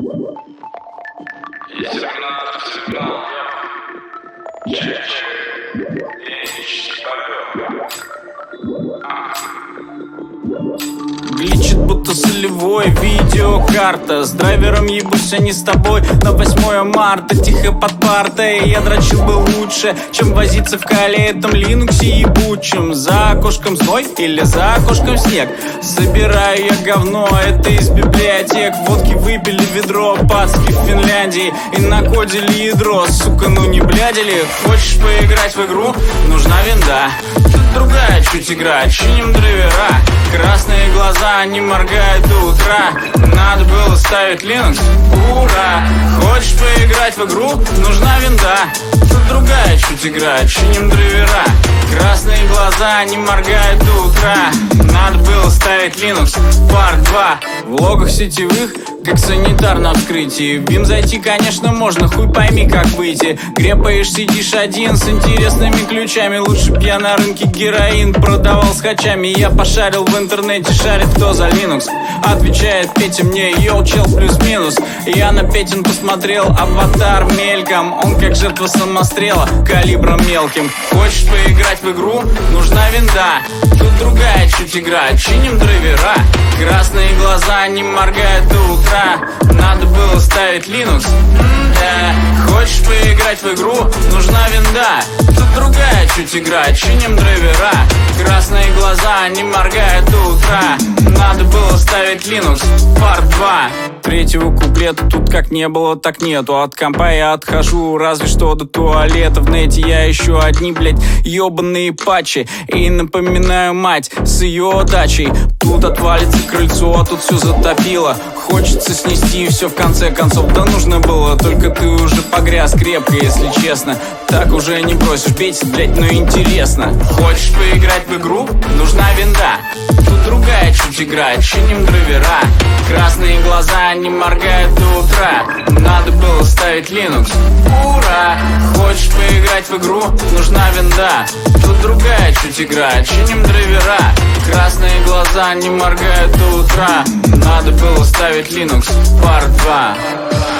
Если бы надо сигнал, чаще, ленич, гличит, будто солевой, видеокарта. С драйвером ебусь, а не с тобой. На 8 марта, тихо под партой. Я дрочил бы лучше, чем возиться в кале этом линуксе ебучем. За окошком зной или за окошком снег. Собираю я говно, это из библиотек. Водки выпили ведро, пацки в Финляндии. И накодили ядро, сука, ну не блядили. Хочешь поиграть в игру? Нужна винда. Тут другая чуть игра, чиним драйвера. Красные глаза не моргают до утра. Надо было ставить Linux, ура. Хочешь поиграть в игру? Нужна винда. Тут другая чуть игра, чиним драйвера. Красные глаза не моргают до утра. Надо было ставить Linux, Part 2. В логах сетевых, как санитар на вскрытии. В БИМ зайти, конечно, можно, хуй пойми, как выйти. Грепаешь, сидишь один с интересными ключами. Лучше б я на рынке героин продавал с хачами. Я пошарил в интернете, шарит кто за Linux. Отвечает Петя мне, йоу, чел, плюс-минус. Я на Петин посмотрел аватар мельком. Он как жертва самострела, калибром мелким. Хочешь поиграть в игру? Нужна винда. Тут другая чуть игра, чиним драйвера. Красные глаза не моргают до утра. Надо было ставить Linux, да. Хочешь поиграть в игру? Нужна винда. Тут другая чуть игра, чиним драйвера. Красные глаза не моргают до утра. Надо было ставить Linux, Part 2. Третьего куплета тут как не было, так нету. От компа я отхожу, разве что до туалета. В нете я ищу одни, блять, ебаные патчи. И напоминаю мать с ее дачей. Тут отвалится крыльцо, а тут все затопило. Хочется снести все в конце концов. Да нужно было, только ты уже погряз крепко, если честно. Так уже не бросишь, бесит, блять, но интересно. Хочешь поиграть в игру? Нужна винда. Тут другая чуть игра, чиним драйвера. Красные глаза не моргают до утра. Надо было ставить Linux, ура. Хочешь поиграть в игру? Нужна винда. Тут другая чуть игра, чиним драйвера. Красные глаза не моргают до утра. Надо было ставить Linux, Part 2.